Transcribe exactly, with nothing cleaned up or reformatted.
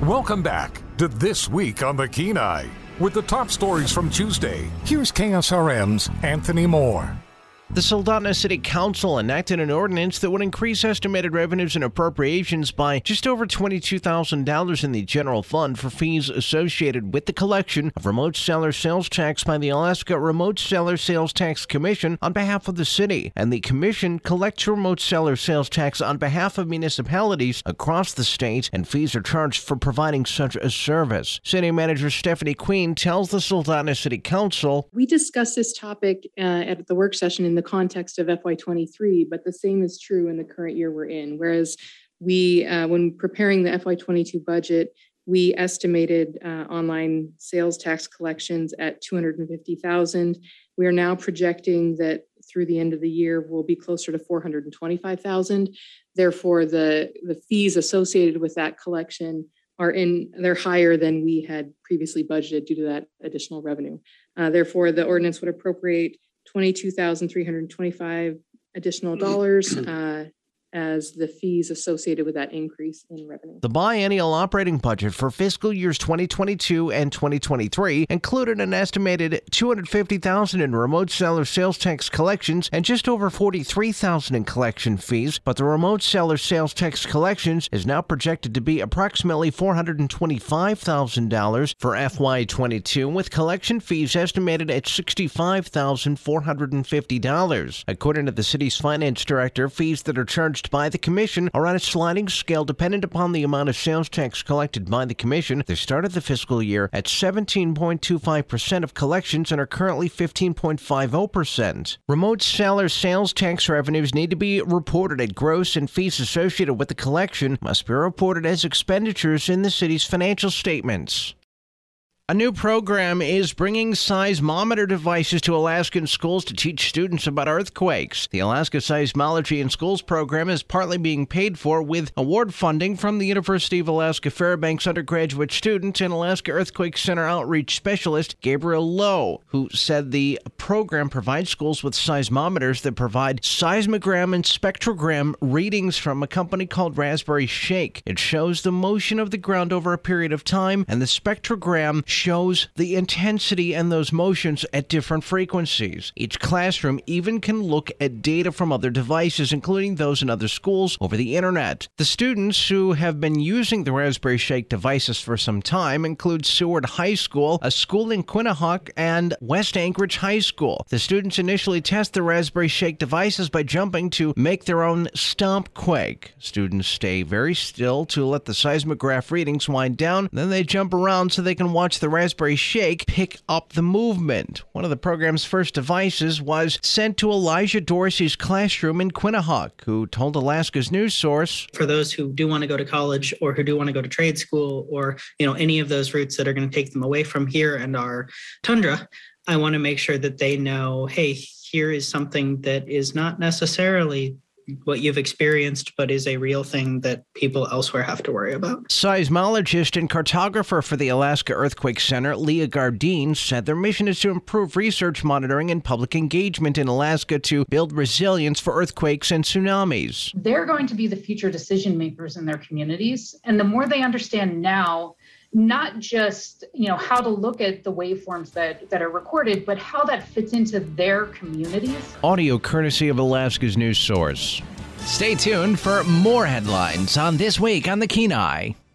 Welcome back to This Week on the Kenai. With the top stories from Tuesday, here's K S R M's Anthony Moore. The Soldotna City Council enacted an ordinance that would increase estimated revenues and appropriations by just over twenty-two thousand dollars in the general fund for fees associated with the collection of remote seller sales tax by the Alaska Remote Seller Sales Tax Commission on behalf of the city. And the commission collects remote seller sales tax on behalf of municipalities across the state, and fees are charged for providing such a service. City Manager Stephanie Queen tells the Soldotna City Council, "We discussed this topic uh, at the work session in the context of F Y twenty-three, but the same is true in the current year we're in. Whereas we, uh, when preparing the F Y twenty-two budget, we estimated uh, online sales tax collections at two hundred fifty thousand. We are now projecting that through the end of the year, we'll be closer to four hundred twenty-five thousand. Therefore, the, the fees associated with that collection are in, they're higher than we had previously budgeted due to that additional revenue. Uh, therefore, the ordinance would appropriate twenty-two thousand three hundred twenty-five additional dollars uh, as the fees associated with that increase in revenue. The biennial operating budget for fiscal years twenty twenty-two and twenty twenty-three included an estimated two hundred fifty thousand dollars in remote seller sales tax collections and just over forty-three thousand dollars in collection fees, but the remote seller sales tax collections is now projected to be approximately four hundred twenty-five thousand dollars for F Y twenty-two, with collection fees estimated at sixty-five thousand four hundred fifty dollars. According to the city's finance director, fees that are charged by the commission are on a sliding scale dependent upon the amount of sales tax collected by the commission. They started the fiscal year at seventeen point two five percent of collections and are currently fifteen point five zero percent. Remote seller sales tax revenues need to be reported at gross, and fees associated with the collection must be reported as expenditures in the city's financial statements. A new program is bringing seismometer devices to Alaskan schools to teach students about earthquakes. The Alaska Seismology in Schools program is partly being paid for with award funding from the University of Alaska Fairbanks undergraduate student and Alaska Earthquake Center outreach specialist Gabriel Lowe, who said the program provides schools with seismometers that provide seismogram and spectrogram readings from a company called Raspberry Shake. It shows the motion of the ground over a period of time, and the spectrogram shows the intensity and those motions at different frequencies. Each classroom even can look at data from other devices, including those in other schools, over the internet. The students who have been using the Raspberry Shake devices for some time include Seward High School, a school in Quinnipiac, and West Anchorage High School. The students initially test the Raspberry Shake devices by jumping to make their own stomp quake. Students stay very still to let the seismograph readings wind down, then they jump around so they can watch the Raspberry Shake pick up the movement. One of the program's first devices was sent to Elijah Dorsey's classroom in Quinnipiac, who told Alaska's news source, "For those who do want to go to college or who do want to go to trade school or, you know, any of those routes that are going to take them away from here and our tundra, I want to make sure that they know, hey, here is something that is not necessarily what you've experienced, but is a real thing that people elsewhere have to worry about." Seismologist and cartographer for the Alaska Earthquake Center, Leah Gardine, said their mission is to improve research monitoring and public engagement in Alaska to build resilience for earthquakes and tsunamis. They're going to be the future decision makers in their communities. And the more they understand now, not just, you know, how to look at the waveforms that, that are recorded, but how that fits into their communities. Audio courtesy of Alaska's news source. Stay tuned for more headlines on This Week on the Kenai.